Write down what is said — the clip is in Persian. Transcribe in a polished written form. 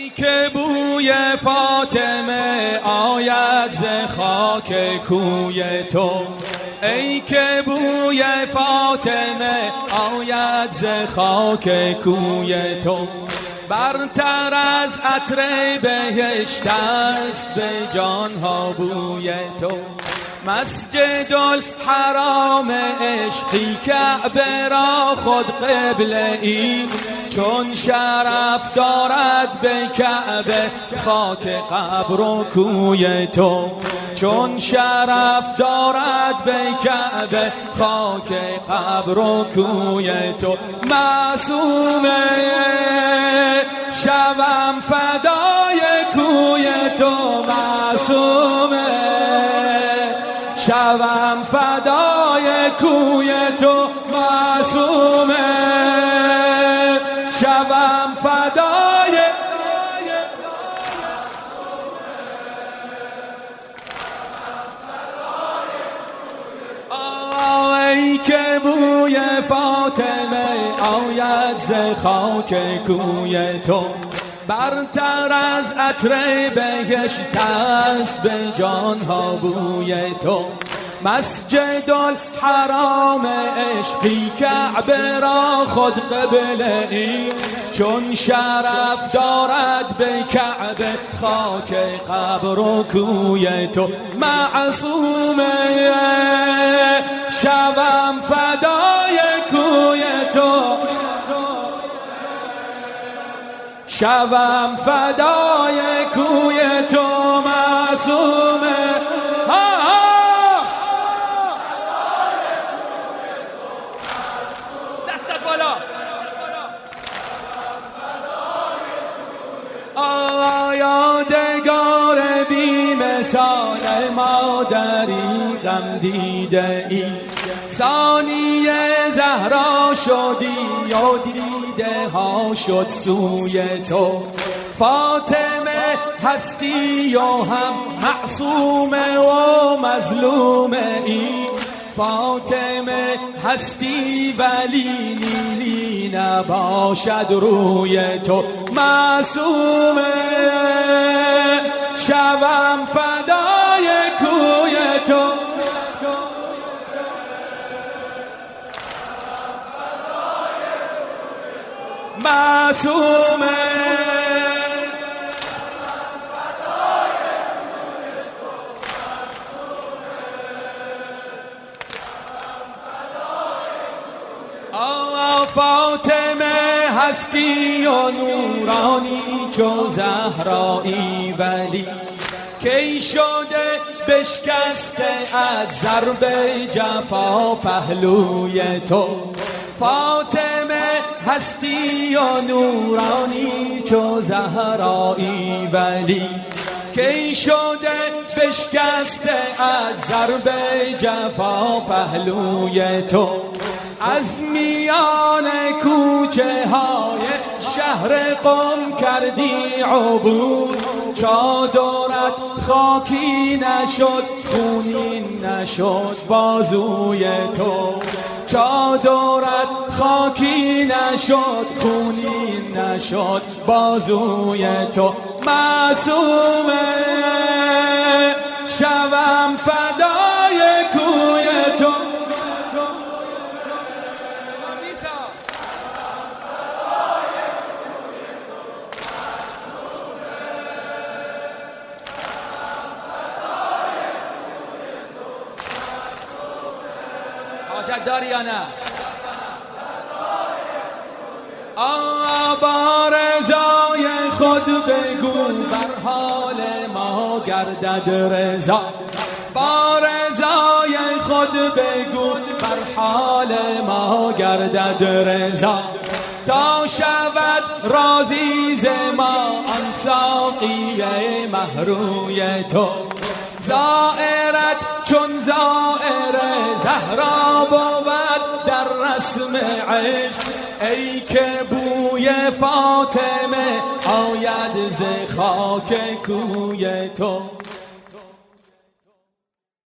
ای که بوی فاطمه آید ز خاک کوی تو، ای که بوی فاطمه آید ز خاک کوی تو، برتر از عطر بهشت است به جانها بوی تو. مسجد الحرام عشقی کعبه را خود قبله ای، چون شرف دارد به کعبه خاک قبر و کوی تو، چون شرف دارد به کعبه خاک قبر و کوی تو. معصومه شوم فدای کوی تو، معصومه شوم فدای کوی تو، معصومه شوم فدای ای که بوی فاطمه آید ز خاک کوی تو، برتر از عطر بهشت است به جانها بوی تو. مسجد الحرام عشقی کعبه را خود قبله ای، چون شرف دارد به کعبه خاک قبر و کوی تو. معصومه شوم فدای کوی تو، شوم فدای کوی تو، معصومه دست از بالا. یادگار بی مثال مادری غم دیده ای، ثانیه زهرا شدی و دیده ها شد سوی تو. فاطمه هستی و هم معصومه و مظلومه ای، فاطمه هستی ولی نیلی نباشد روی تو. معصومه شوم فدای کوی تو، معصومه فاطمه هستی و نورانی چو زهرایی، ولی کی شده بشکسته از ضرب جفا پهلوی تو. فاطمه هستی و نورانی چو زهرایی، ولی کی شده بشکسته از ضرب جفا پهلوی تو. از میان کوچه های شهر قم کردی عبور، چادرت خاکی نشد خونین نشد بازوی تو، چادرت خاکی نشد خونین نشد بازوی تو. معصومه شوم فدای کوی تو، حاجت داری یا نه؟ با رضای خود بگو بر حال ما گردد رضا، با رضای خود بگو بر حال ما گردد رضا. تا شود راضی ز ما آن ساقی مهروی تو، زائرت چون زائر زهرا بود در رسم عشق، ای که بوی فاطمه آید ز خاک کوی تو.